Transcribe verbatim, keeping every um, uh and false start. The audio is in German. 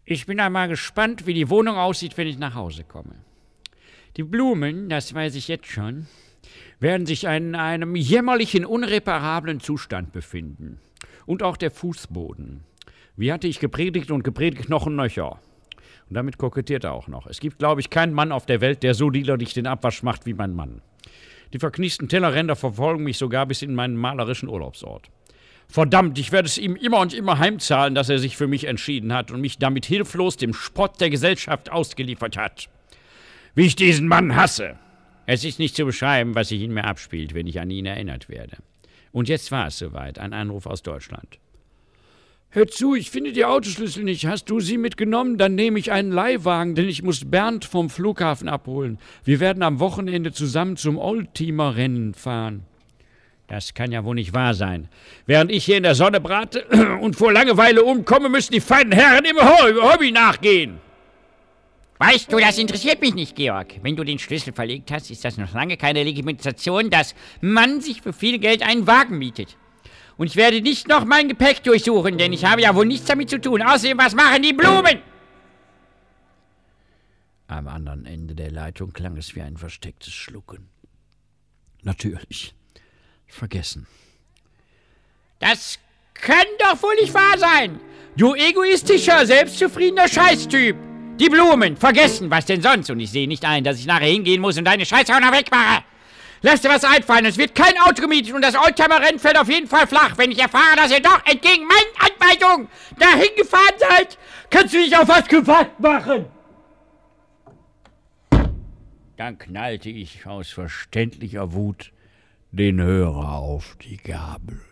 Ich bin einmal gespannt, wie die Wohnung aussieht, wenn ich nach Hause komme. Die Blumen, das weiß ich jetzt schon, werden sich in einem jämmerlichen, unreparablen Zustand befinden. Und auch der Fußboden. Wie hatte ich gepredigt und gepredigt noch ein Nöcher. Und damit kokettiert er auch noch. Es gibt, glaube ich, keinen Mann auf der Welt, der so liederlich den Abwasch macht wie mein Mann. Die verkniesten Tellerränder verfolgen mich sogar bis in meinen malerischen Urlaubsort. Verdammt, ich werde es ihm immer und immer heimzahlen, dass er sich für mich entschieden hat und mich damit hilflos dem Spott der Gesellschaft ausgeliefert hat. Wie ich diesen Mann hasse. Es ist nicht zu beschreiben, was sich in mir abspielt, wenn ich an ihn erinnert werde. Und jetzt war es soweit, ein Anruf aus Deutschland. Hör zu, ich finde die Autoschlüssel nicht. Hast du sie mitgenommen? Dann nehme ich einen Leihwagen, denn ich muss Bernd vom Flughafen abholen. Wir werden am Wochenende zusammen zum Oldtimer-Rennen fahren. Das kann ja wohl nicht wahr sein. Während ich hier in der Sonne brate und vor Langeweile umkomme, müssen die feinen Herren im Hobby nachgehen. Weißt du, das interessiert mich nicht, Georg. Wenn du den Schlüssel verlegt hast, ist das noch lange keine Legitimation, dass man sich für viel Geld einen Wagen mietet. Und ich werde nicht noch mein Gepäck durchsuchen, denn ich habe ja wohl nichts damit zu tun. Außerdem, was machen die Blumen? Am anderen Ende der Leitung klang es wie ein verstecktes Schlucken. Natürlich. Vergessen. Das kann doch wohl nicht wahr sein. Du egoistischer, selbstzufriedener Scheißtyp. Die Blumen, vergessen, was denn sonst? Und ich sehe nicht ein, dass ich nachher hingehen muss und deine Scheiße auch noch wegmache. Lass dir was einfallen, es wird kein Auto gemietet und das Oldtimer-Rennen fällt auf jeden Fall flach. Wenn ich erfahre, dass ihr doch entgegen meinen Anweisungen dahin gefahren seid, kannst du dich auf was gefasst machen. Dann knallte ich aus verständlicher Wut den Hörer auf die Gabel.